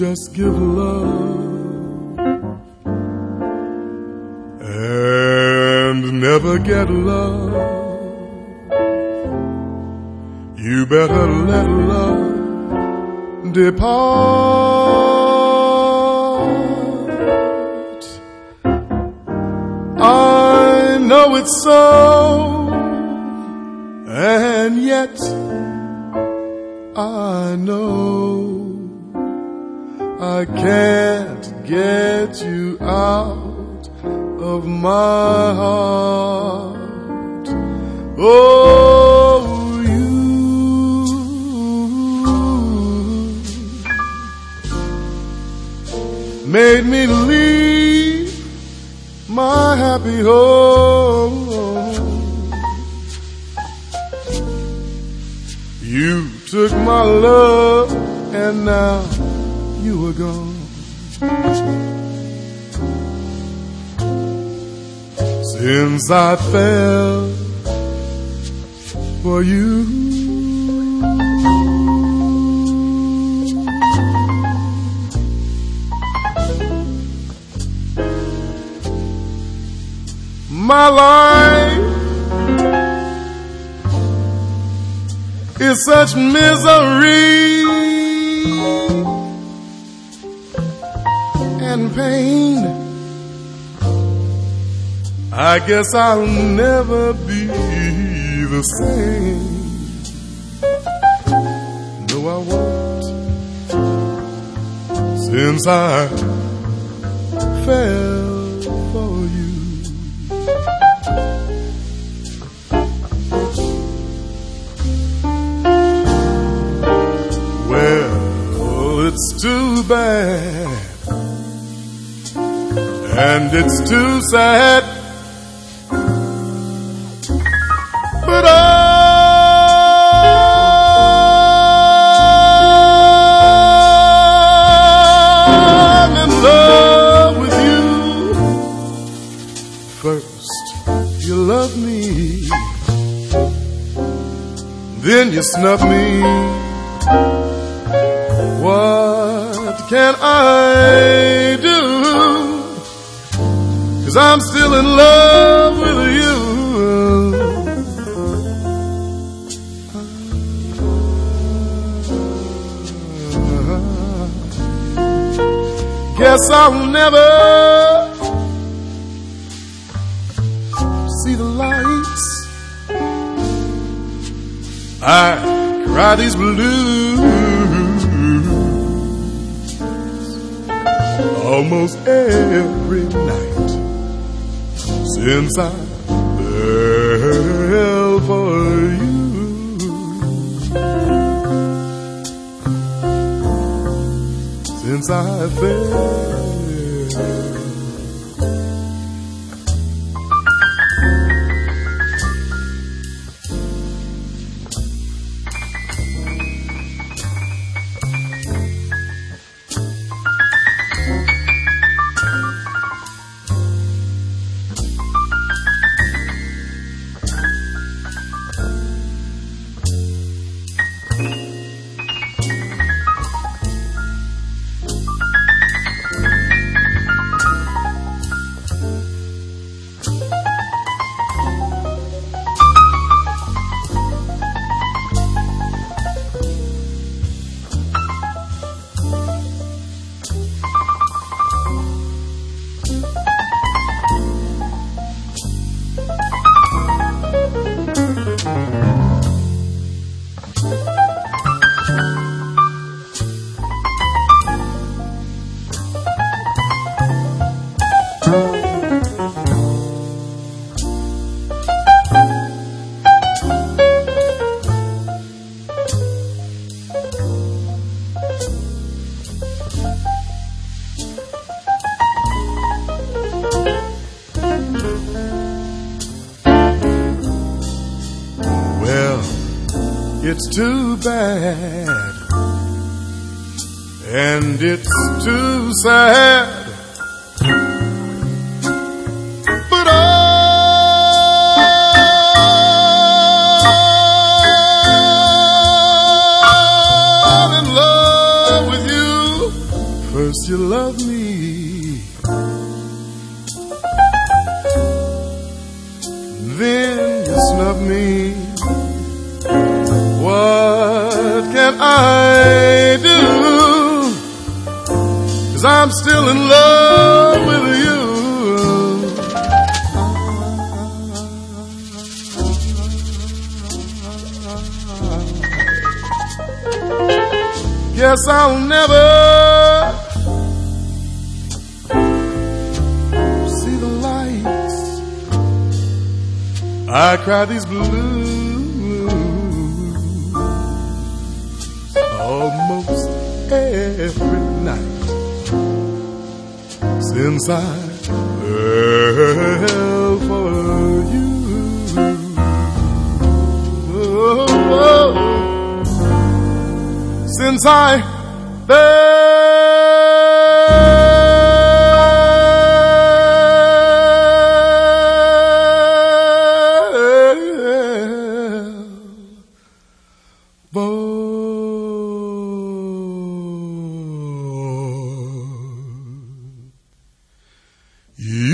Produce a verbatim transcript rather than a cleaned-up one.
just give love and never get love. You better let love depart. I know it's so, and yet I know I can't get you out of my heart. Oh, you made me leave my happy home. You took my love and now you are gone. Since I fell for you, my life is such misery and pain. I guess I'll never be the same. No, I won't, since I fell for you. Well, it's too bad, and it's too sad, but I'm in love with you. First you love me, then you snub me. What can I do? 'Cause I'm still in love with you. Guess I'll never see the lights. I cry these blues almost every night since I fell for you. Since I fell. It's too bad, and it's too sad, but I'm in love with you. love me. What can I do? 'Cause I'm still in love with you. Guess I'll never see the lights. I cry these blues almost every night since I fell for you. Oh, oh. Since I fell for you.